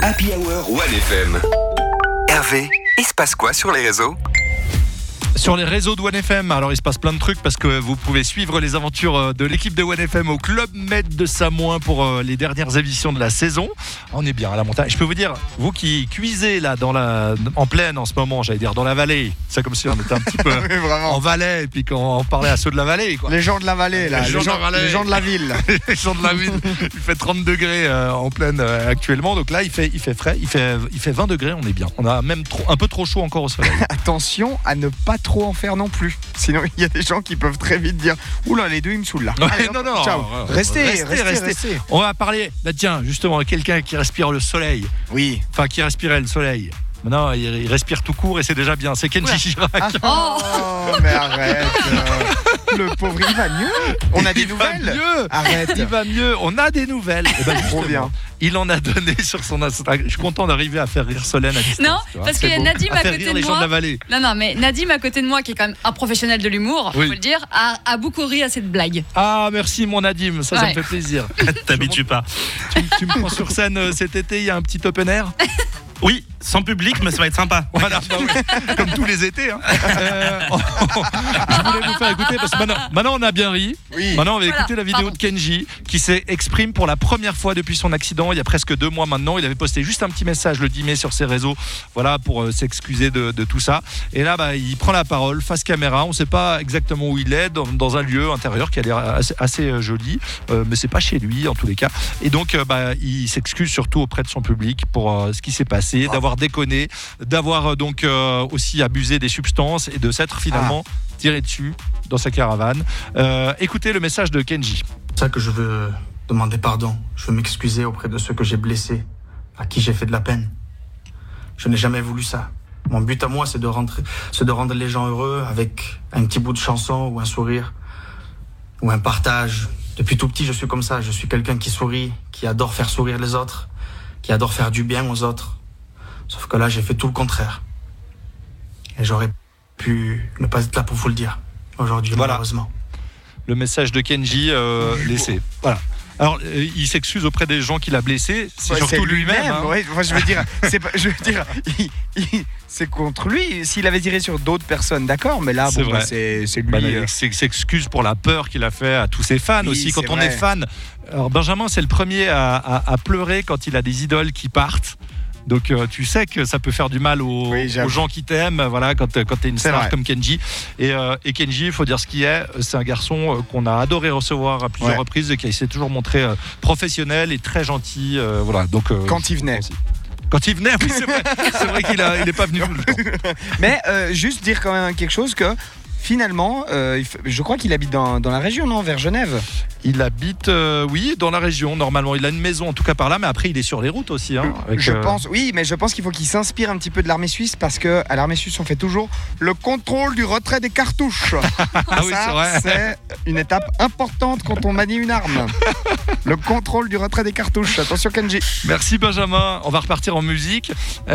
Happy Hour 1FM. Hervé, il se passe quoi sur les réseaux ? Sur les réseaux de 1FM, alors il se passe plein de trucs parce que vous pouvez suivre les aventures de l'équipe de 1FM au Club Med de Samoin pour les dernières éditions de la saison. On est bien à la montagne. Je peux vous dire, vous qui cuisez là en plaine en ce moment, j'allais dire dans la vallée, c'est comme si on était un petit peu en Valais et puis qu'on parlait à ceux de la vallée, quoi. Les gens de la vallée, là, les gens de la ville. Les gens de la ville. Il fait 30 degrés en plaine actuellement, donc là il fait frais, il fait 20 degrés, on est bien. On a même un peu trop chaud encore au soleil. Attention à ne pas trop en faire non plus. Sinon, il y a des gens qui peuvent très vite dire oula, les deux ils me saoulent là. Ouais, allez, non. Ciao. Restez. On va parler, tiens, justement, quelqu'un qui respire le soleil. Oui. Enfin, qui respirait le soleil. Maintenant, il respire tout court et c'est déjà bien. C'est Kenji Girac. Oh, mais arrête. Le pauvre, il va mieux. On a des nouvelles. Mieux. Arrête. Il va mieux. On a des nouvelles. Et ben Trop bien. Il en a donné sur son Instagram. Je suis content d'arriver à faire rire Solène à distance. Non, parce qu'il y a Nadim à côté de les gens de moi. la vallée. Non, mais Nadim à côté de moi, qui est quand même un professionnel de l'humour, Oui. faut le dire, a beaucoup ri à cette blague. Ah, merci mon Nadim, ça me fait plaisir. T'habitues pas. Tu me prends sur scène cet été, il y a un petit open air. Oui, sans public, mais ça va être sympa. Voilà, comme tous les étés. Je voulais vous faire écouter parce que maintenant on a bien ri. Oui. Maintenant on va écouter la vidéo de Kenji qui s'exprime pour la première fois depuis son accident il y a presque 2 mois maintenant. Il avait posté juste un petit message le 10 mai sur ses réseaux, voilà, pour s'excuser de tout ça. Et là, il prend la parole face caméra. On ne sait pas exactement où il est, dans un lieu intérieur qui a l'air assez joli, mais c'est pas chez lui en tous les cas. Et donc il s'excuse surtout auprès de son public pour ce qui s'est passé. D'avoir déconné, d'avoir donc aussi abusé des substances et de s'être finalement tiré dessus dans sa caravane. Écoutez le message de Kenji. C'est ça que je veux demander pardon. Je veux m'excuser auprès de ceux que j'ai blessés, à qui j'ai fait de la peine. Je n'ai jamais voulu ça. Mon but à moi, c'est de rendre les gens heureux avec un petit bout de chanson ou un sourire ou un partage. Depuis tout petit, je suis comme ça. Je suis quelqu'un qui sourit, qui adore faire sourire les autres, qui adore faire du bien aux autres. Sauf que là, j'ai fait tout le contraire. Et j'aurais pu ne pas être là pour vous le dire aujourd'hui, malheureusement. Le message de Kenji laissé. Voilà. Alors, il s'excuse auprès des gens qu'il a blessés. C'est surtout lui-même. Ouais, moi, je veux dire, c'est contre lui. S'il avait tiré sur d'autres personnes, d'accord, mais là, c'est lui. Il s'excuse pour la peur qu'il a fait à tous ses fans aussi. Quand on est fan. Alors, Benjamin, c'est le premier à pleurer quand il a des idoles qui partent. Donc tu sais que ça peut faire du mal aux gens qui t'aiment, voilà, quand t'es une star comme Kenji. Et Kenji, il faut dire ce qu'il est, c'est un garçon qu'on a adoré recevoir à plusieurs reprises et qui s'est toujours montré professionnel et très gentil. Voilà. Donc, quand il venait. Quand il venait, oui, c'est vrai qu'il n'est pas venu tout le temps. Mais juste dire quand même quelque chose que finalement, je crois qu'il habite dans la région, non, vers Genève. Il habite, oui, dans la région, normalement. Il a une maison, en tout cas par là, mais après, il est sur les routes aussi. Je pense qu'il faut qu'il s'inspire un petit peu de l'armée suisse parce qu'à l'armée suisse, on fait toujours le contrôle du retrait des cartouches. Oui, c'est vrai. C'est une étape importante quand on manie une arme. Le contrôle du retrait des cartouches. Attention, Kenji. Merci, Benjamin. On va repartir en musique.